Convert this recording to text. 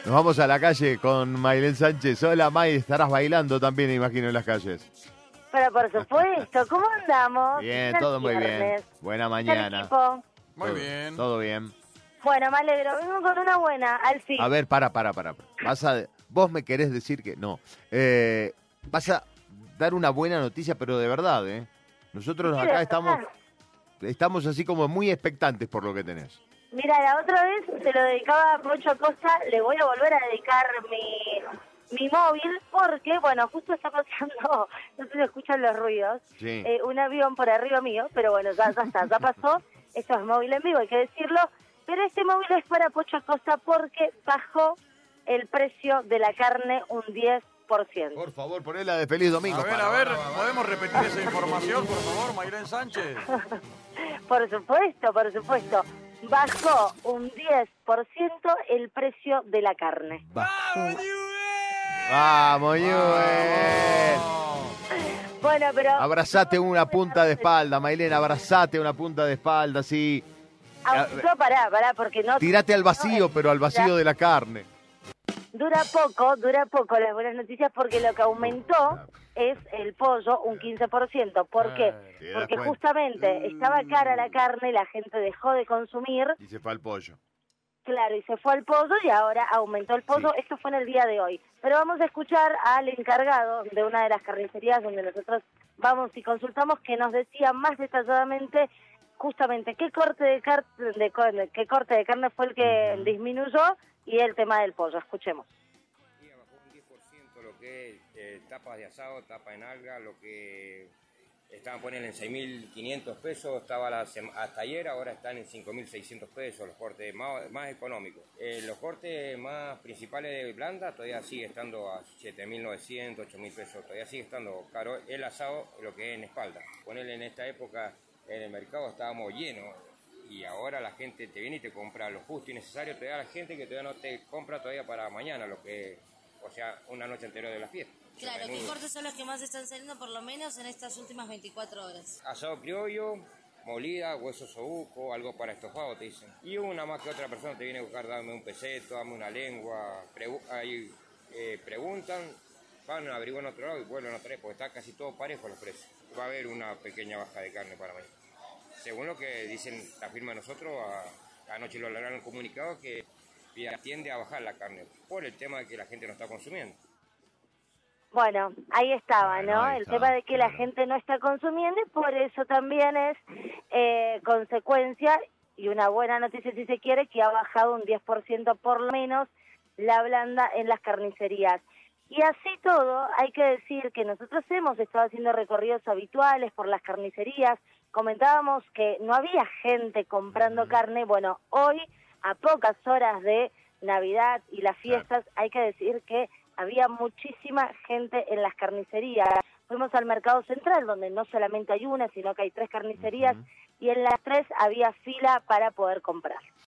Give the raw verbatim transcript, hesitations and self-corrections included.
Nos vamos a la calle con Maylén Sánchez. Hola, May, estarás bailando también, imagino, en las calles. Pero por supuesto, ¿cómo andamos? Bien, todo muy bien. Buena mañana. Muy bien. Todo bien. Bueno, me alegro. Vengo con una buena, al fin. A ver, para, para, para. Vas a, vos me querés decir que no. Eh, vas a dar una buena noticia, pero de verdad, ¿eh? Nosotros Sí, acá de estamos, verdad. estamos así como muy expectantes por lo que tenés. Mira, la otra vez se lo dedicaba a Pocho Acosta, le voy a volver a dedicar mi, mi móvil porque, bueno, justo está pasando, no sé si escuchan los ruidos, Sí. eh, un avión por arriba mío, pero bueno, ya, ya está, ya pasó, esto es móvil en vivo, hay que decirlo, pero este móvil es para Pocho Acosta porque bajó el precio de la carne un diez por ciento. Por favor, ponela de feliz domingo. A ver, para, a ver, para, para. ¿podemos repetir esa información, por favor, Maylén Sánchez? Por supuesto, por supuesto. Bajó un diez por ciento el precio de la carne. Vamos, Newell. Bueno, pero... Abrazate una punta de espalda, Maylén, abrazate una punta de espalda, sí. Aumentó, pará, pará, porque no... Tirate al vacío, no, pero al vacío de la carne. Dura poco, dura poco las buenas noticias porque lo que aumentó es el pollo un quince por ciento. ¿Por qué? ¿Te das Porque cuenta? justamente estaba cara la carne, la gente dejó de consumir, Y se fue al pollo. claro, y se fue al pollo y ahora aumentó el pollo. Sí. Esto fue en el día de hoy. Pero vamos a escuchar al encargado de una de las carnicerías donde nosotros vamos y consultamos, que nos decía más detalladamente justamente qué corte de, car de, de qué corte de carne fue el que disminuyó y el tema del pollo. Escuchemos. Sí, bajó un diez por ciento lo que es eh, tapas de asado, tapa en alga, lo que estaban poniendo en seis mil quinientos pesos, estaba la hasta ayer, ahora están en cinco mil seiscientos pesos, los cortes más, más económicos. Eh, los cortes más principales de blanda todavía sigue estando a siete mil novecientos, ocho mil pesos, todavía sigue estando caro el asado, lo que es en espalda. Ponerle en esta época en el mercado estábamos llenos. Y ahora la gente te viene y te compra lo justo y necesario, todavía la gente que todavía no te compra todavía para mañana, lo que, o sea, una noche entera de la fiesta. Claro, ¿qué cortes son los que más están saliendo por lo menos en estas últimas veinticuatro horas? Asado criollo, molida, hueso sobuco, algo para estofado te dicen. Y una más que otra persona te viene a buscar, dame un peseto, dame una lengua, pregu ahí eh, preguntan, van a averiguar en otro lado y vuelven a traer, porque está casi todo parejo los precios. Va a haber una pequeña baja de carne para mañana. Según lo que dicen la firma de nosotros, a, anoche lo lograron comunicado que tiende a bajar la carne por el tema de que la gente no está consumiendo. Bueno, ahí estaba, Bueno, ¿no? ahí el está, tema de que claro. la gente no está consumiendo y por eso también es eh, consecuencia y una buena noticia si se quiere, que ha bajado un diez por ciento por lo menos la blanda en las carnicerías. Y así todo, hay que decir que nosotros hemos estado haciendo recorridos habituales por las carnicerías, comentábamos que no había gente comprando carne. Bueno, hoy, a pocas horas de Navidad y las fiestas, hay que decir que había muchísima gente en las carnicerías. Fuimos al Mercado Central, donde no solamente hay una, sino que hay tres carnicerías, uh-huh. y en las tres había fila para poder comprar.